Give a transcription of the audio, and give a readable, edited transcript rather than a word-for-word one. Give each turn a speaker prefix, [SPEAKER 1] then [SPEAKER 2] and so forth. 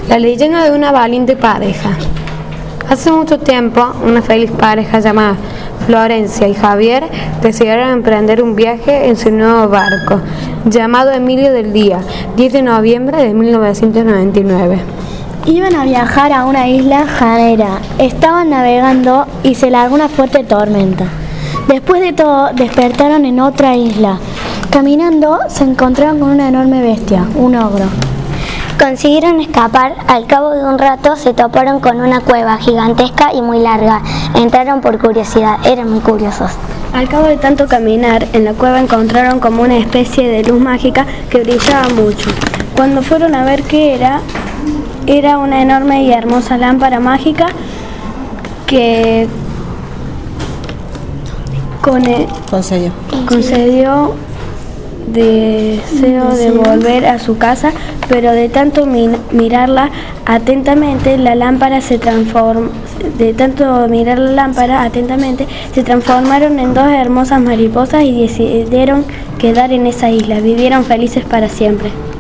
[SPEAKER 1] La leyenda de una valiente pareja. Hace mucho tiempo, una feliz pareja llamada Florencia y Javier decidieron emprender un viaje en su nuevo barco, llamado Emilio del Día, 10 de noviembre de 1999.
[SPEAKER 2] Iban a viajar a una isla janera, estaban navegando y se largó una fuerte tormenta. Después de todo, despertaron en otra isla. Caminando, se encontraron con una enorme bestia, un ogro.
[SPEAKER 3] Consiguieron escapar, al cabo de un rato se toparon con una cueva gigantesca y muy larga. Entraron por curiosidad, eran muy curiosos.
[SPEAKER 4] Al cabo de tanto caminar, en la cueva encontraron como una especie de luz mágica que brillaba mucho. Cuando fueron a ver qué era una enorme y hermosa lámpara mágica que concedió deseo de volver a su casa, pero de tanto mirarla atentamente, se transformaron en dos hermosas mariposas y decidieron quedar en esa isla. Vivieron felices para siempre.